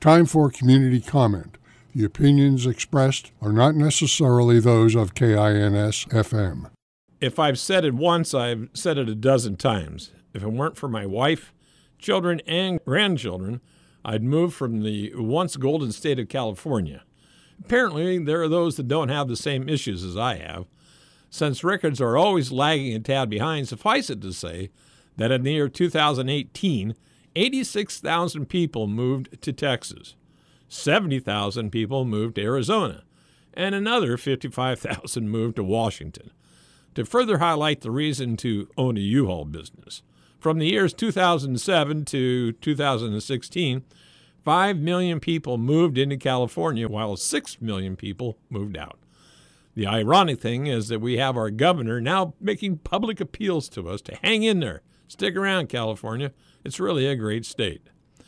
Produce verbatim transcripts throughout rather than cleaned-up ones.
Time for community comment. The opinions expressed are not necessarily those of K I N S F M. If I've said it once, I've said it a dozen times. If it weren't for my wife, children, and grandchildren, I'd move from the once golden state of California. Apparently, there are those that don't have the same issues as I have. Since records are always lagging a tad behind, suffice it to say that in the year two thousand eighteen, eighty-six thousand people moved to Texas, seventy thousand people moved to Arizona, and another fifty-five thousand moved to Washington. To further highlight the reason to own a U-Haul business, from the years two thousand seven to two thousand sixteen, five million people moved into California while six million people moved out. The ironic thing is that we have our governor now making public appeals to us to hang in there. Stick around, California. It's really a great state.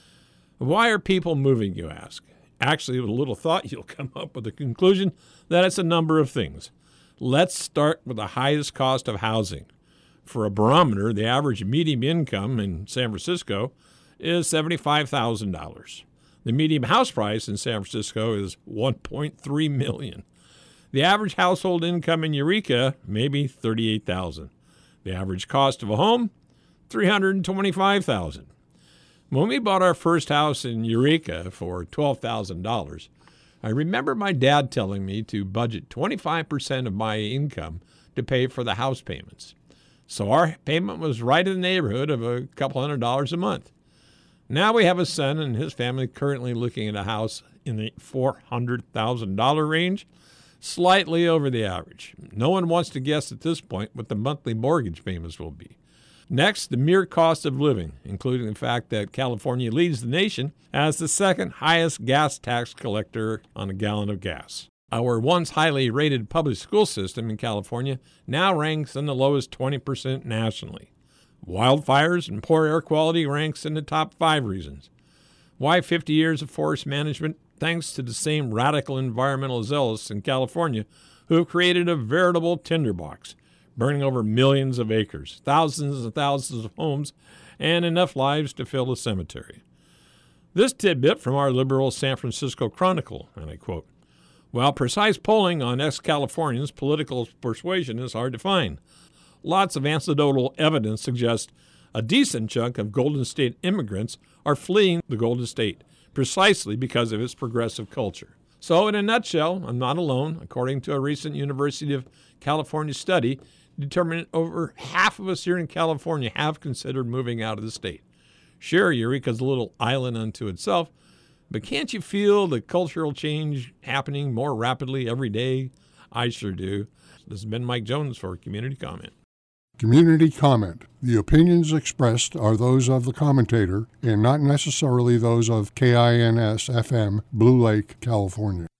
Why are people moving, you ask? Actually, with a little thought, you'll come up with the conclusion that it's a number of things. Let's start with the highest cost of housing. For a barometer, the average median income in San Francisco is seventy-five thousand dollars. The median house price in San Francisco is one point three million dollars. The average household income in Eureka may be thirty-eight thousand dollars. The average cost of a home, three hundred twenty-five thousand dollars. When we bought our first house in Eureka for twelve thousand dollars, I remember my dad telling me to budget twenty-five percent of my income to pay for the house payments. So our payment was right in the neighborhood of a couple hundred dollars a month. Now we have a son and his family currently looking at a house in the four hundred thousand dollars range, slightly over the average. No one wants to guess at this point what the monthly mortgage payments will be. Next, the mere cost of living, including the fact that California leads the nation as the second highest gas tax collector on a gallon of gas. Our once highly rated public school system in California now ranks in the lowest twenty percent nationally. Wildfires and poor air quality ranks in the top five reasons. Why fifty years of forest management? Thanks to the same radical environmental zealots in California who have created a veritable tinderbox, burning over millions of acres, thousands and thousands of homes, and enough lives to fill a cemetery. This tidbit from our liberal San Francisco Chronicle, and I quote, "While precise polling on ex-Californians' political persuasion is hard to find, lots of anecdotal evidence suggests a decent chunk of Golden State immigrants are fleeing the Golden State precisely because of its progressive culture." So in a nutshell, I'm not alone. According to a recent University of California study, determined over half of us here in California have considered moving out of the state. Sure, Eureka's a little island unto itself, but can't you feel the cultural change happening more rapidly every day? I sure do. This has been Mike Jones for Community Comment. Community comment. The opinions expressed are those of the commentator and not necessarily those of K I N S F M, Blue Lake, California.